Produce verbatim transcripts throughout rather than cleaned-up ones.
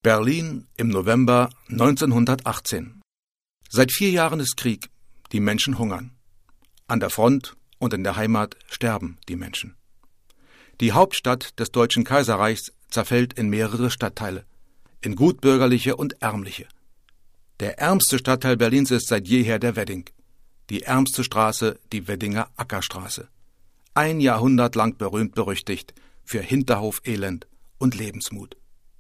Berlin im November neunzehnhundertachtzehn. Seit vier Jahren ist Krieg, die Menschen hungern. An der Front und in der Heimat sterben die Menschen. Die Hauptstadt des Deutschen Kaiserreichs zerfällt in mehrere Stadtteile, in gutbürgerliche und ärmliche. Der ärmste Stadtteil Berlins ist seit jeher der Wedding. Die ärmste Straße, die Weddinger Ackerstraße. Ein Jahrhundert lang berühmt-berüchtigt für Hinterhofelend und Lebensmut.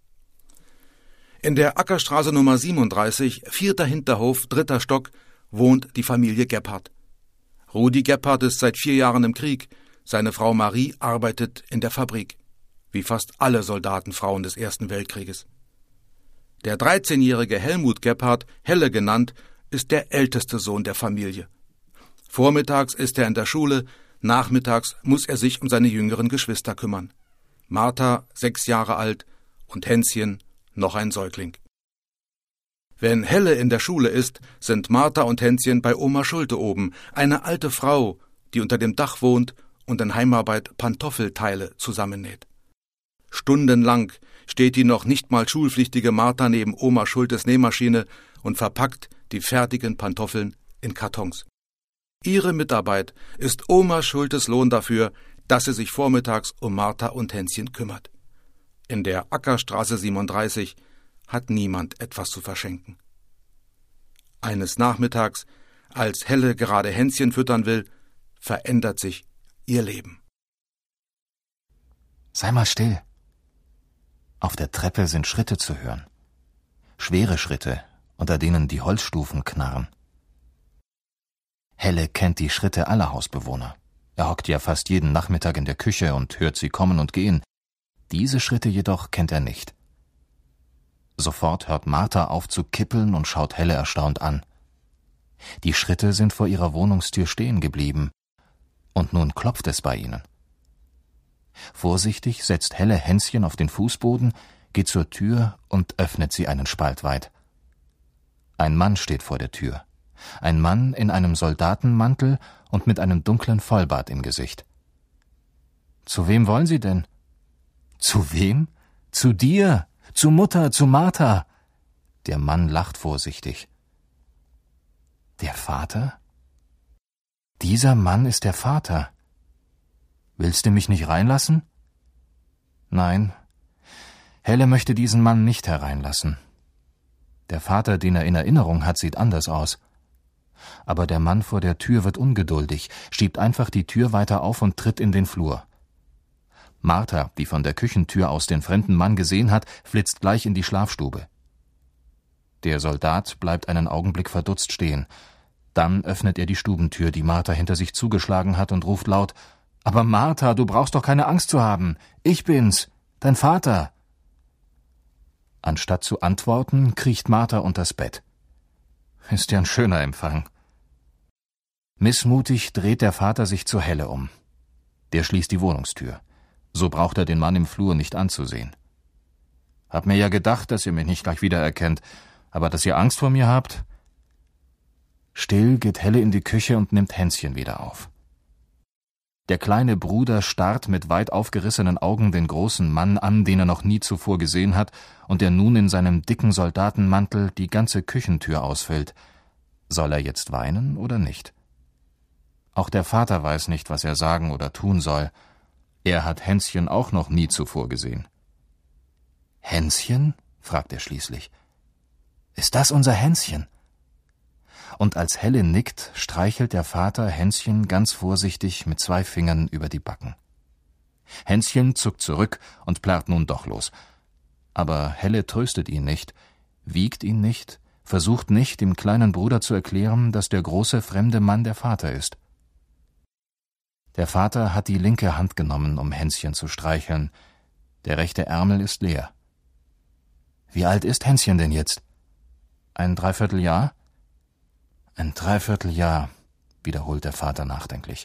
In der Ackerstraße Nummer siebenunddreißig, vierter Hinterhof, dritter Stock, wohnt die Familie Gebhardt. Rudi Gebhardt ist seit vier Jahren im Krieg. Seine Frau Marie arbeitet in der Fabrik, wie fast alle Soldatenfrauen des Ersten Weltkrieges. Der dreizehnjährige Helmut Gebhardt, Helle genannt, ist der älteste Sohn der Familie. Vormittags ist er in der Schule, nachmittags muss er sich um seine jüngeren Geschwister kümmern. Martha, sechs Jahre alt, und Hänschen, noch ein Säugling. Wenn Helle in der Schule ist, sind Martha und Hänschen bei Oma Schulte oben, eine alte Frau, die unter dem Dach wohnt und in Heimarbeit Pantoffelteile zusammennäht. Stundenlang steht die noch nicht mal schulpflichtige Martha neben Oma Schultes Nähmaschine und verpackt die fertigen Pantoffeln in Kartons. Ihre Mitarbeit ist Oma Schultes Lohn dafür, dass sie sich vormittags um Martha und Hänschen kümmert. In der Ackerstraße siebenunddreißig hat niemand etwas zu verschenken. Eines Nachmittags, als Helle gerade Hänschen füttern will, verändert sich ihr Leben. Sei mal still. Auf der Treppe sind Schritte zu hören. Schwere Schritte, unter denen die Holzstufen knarren. Helle kennt die Schritte aller Hausbewohner. Er hockt ja fast jeden Nachmittag in der Küche und hört sie kommen und gehen. Diese Schritte jedoch kennt er nicht. Sofort hört Martha auf zu kippeln und schaut Helle erstaunt an. Die Schritte sind vor ihrer Wohnungstür stehen geblieben. Und nun klopft es bei ihnen. Vorsichtig setzt Helle Hänschen auf den Fußboden, geht zur Tür und öffnet sie einen Spalt weit. Ein Mann steht vor der Tür. Ein Mann in einem Soldatenmantel und mit einem dunklen Vollbart im Gesicht. »Zu wem wollen Sie denn?« »Zu wem? Zu dir, zu Mutter, zu Martha!« Der Mann lacht vorsichtig. »Der Vater? Dieser Mann ist der Vater. Willst du mich nicht reinlassen?« »Nein, Helle möchte diesen Mann nicht hereinlassen. Der Vater, den er in Erinnerung hat, sieht anders aus. Aber der Mann vor der Tür wird ungeduldig, schiebt einfach die Tür weiter auf und tritt in den Flur. Martha, die von der Küchentür aus den fremden Mann gesehen hat, flitzt gleich in die Schlafstube. Der Soldat bleibt einen Augenblick verdutzt stehen. Dann öffnet er die Stubentür, die Martha hinter sich zugeschlagen hat, und ruft laut: »Aber Martha, du brauchst doch keine Angst zu haben. Ich bin's, dein Vater.« Anstatt zu antworten, kriecht Martha unters Bett. Ist ja ein schöner Empfang. Missmutig dreht der Vater sich zur Helle um. Der schließt die Wohnungstür. So braucht er den Mann im Flur nicht anzusehen. »Hab mir ja gedacht, dass ihr mich nicht gleich wiedererkennt, aber dass ihr Angst vor mir habt?« Still geht Helle in die Küche und nimmt Hänschen wieder auf. Der kleine Bruder starrt mit weit aufgerissenen Augen den großen Mann an, den er noch nie zuvor gesehen hat und der nun in seinem dicken Soldatenmantel die ganze Küchentür ausfüllt. Soll er jetzt weinen oder nicht? Auch der Vater weiß nicht, was er sagen oder tun soll. Er hat Hänschen auch noch nie zuvor gesehen. »Hänschen?« fragt er schließlich. »Ist das unser Hänschen?« Und als Helle nickt, streichelt der Vater Hänschen ganz vorsichtig mit zwei Fingern über die Backen. Hänschen zuckt zurück und plärrt nun doch los. Aber Helle tröstet ihn nicht, wiegt ihn nicht, versucht nicht, dem kleinen Bruder zu erklären, dass der große fremde Mann der Vater ist. Der Vater hat die linke Hand genommen, um Hänschen zu streicheln. Der rechte Ärmel ist leer. »Wie alt ist Hänschen denn jetzt?« »Ein Dreivierteljahr?« »Ein Dreivierteljahr«, wiederholt der Vater nachdenklich.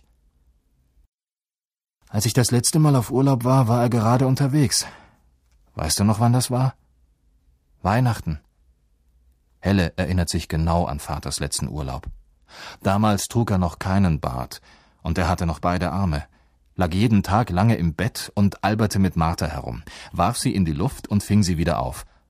»Als ich das letzte Mal auf Urlaub war, war er gerade unterwegs. Weißt du noch, wann das war?« »Weihnachten.« Helle erinnert sich genau an Vaters letzten Urlaub. Damals trug er noch keinen Bart, und er hatte noch beide Arme, lag jeden Tag lange im Bett und alberte mit Martha herum, warf sie in die Luft und fing sie wieder auf.